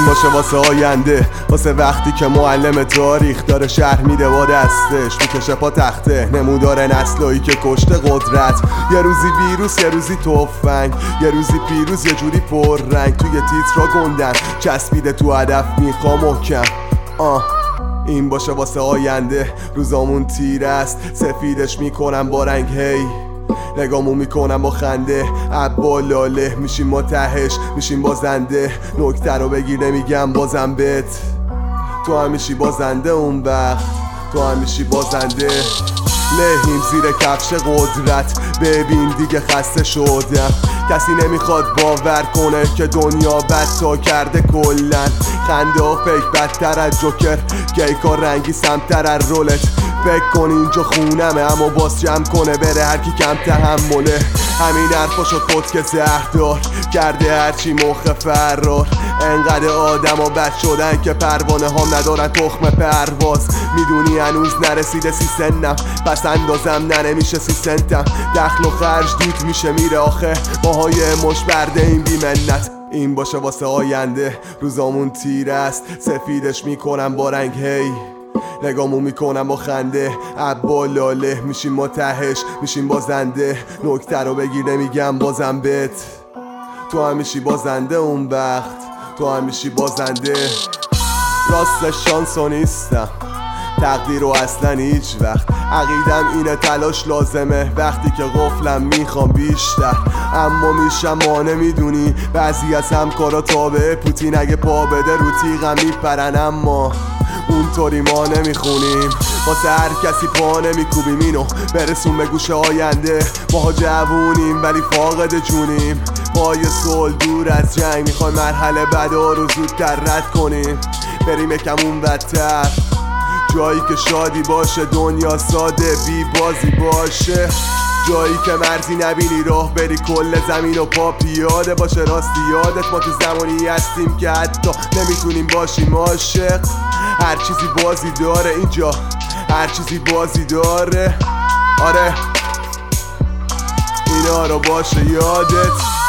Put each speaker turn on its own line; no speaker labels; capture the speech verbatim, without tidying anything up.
باشه واسه آینده، واسه وقتی که معلم تاریخ داره شهر میده با دستش، میکشه پا تخته نمودار نسلایی که کشته قدرت. یه روزی ویروس، یه روزی تفنگ، یه روزی پیروز، یه جوری پر رنگ. توی تیترا گندن چسبیده تو هدف میخوام محکم. آه این باشه واسه آینده، روزامون تیر است سفیدش میکنم با رنگ. هی نگامو میکنم با خنده، عبا لاله میشیم ما تهش، میشیم بازنده. نکته رو بگیر نمیگم بازم بهت، تو هم میشی بازنده اون وقت، تو هم میشی بازنده. لهیم زیر کفش قدرت، ببین دیگه خسته شدم. کسی نمیخواد باور کنه که دنیا بدتا کرده کلن. خنده و فیک بدتر از جوکر، گیکار رنگی سمتر از رولت. فکر کن اینجا خونمه اما باز جمع کنه بره هرکی کم تحمله. همین حرفا شد خود که زهردار کرده هرچی مخ فرار. انقدر آدم و بد شدن که پروانه هم ندارن تخم پرواز. میدونی هنوز نرسیده سی سنم، پس اندازم نه نمیشه سی سنتم. دخل و خرج دود میشه میره آخه، ماهای مش برده این بی منت. این باشه واسه آینده، روزامون تیر است سفیدش میکنم با رنگ. هی نگامو میکنم با خنده، عبا لاله میشیم ما تهش، میشیم بازنده. نکته رو بگیر نمیگم بازم بهت، تو هم میشی بازنده اون وقت، تو هم میشی بازنده. راستش شانسو نیستم، تقدیر رو اصلا هیچ وقت. عقیدم اینه تلاش لازمه وقتی که غفلم میخوام بیشتر. اما میشم ما نمیدونی، بعضی از همکارا تابع پوتین اگه پا بده رو تیغم میپرن. اما اونطوری ما نمیخونیم، واسه هر کسی پا نمیکوبیم. اینو برسون به گوش آینده، ماها جوونیم ولی فاقد جونیم. پای صلح دور از جنگ، میخوایم مرحله بدا رو زودتر رد کنیم. بریم یکم اون بدتر، جایی که شادی باشه، دنیا ساده بی بازی باشه. جایی که مرزی نبینی راه بری کل زمین و پا پیاده باشه. راستی یادت ما تو زمانی هستیم که حتی نمیتونیم باشیم عاشق. هر چیزی بازی داره اینجا، هر چیزی بازی داره. آره اینا رو باشه یادت.